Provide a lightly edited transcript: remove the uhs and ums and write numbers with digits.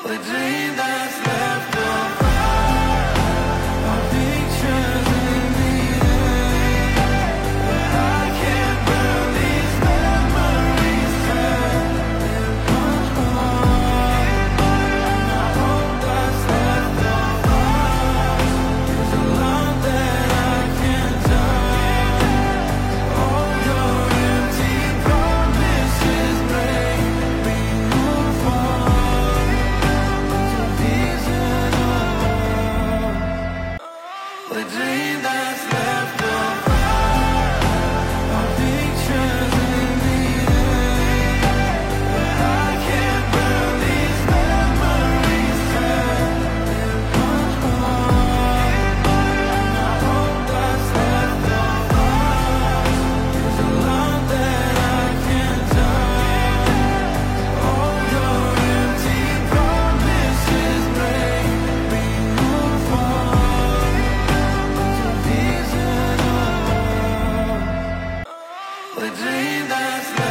The dream that's left of us are pictures in the air. I can't burn these memories trapped in my heart. I hope that's left of us is a love that I can't touch. All your empty promises break me apart. The dream that's left of us are pictures in the air. I can't burn these memories trapped in my heart. I hope that's left of us is a love that I can't touch. All your empty promises break me apart. The dream that's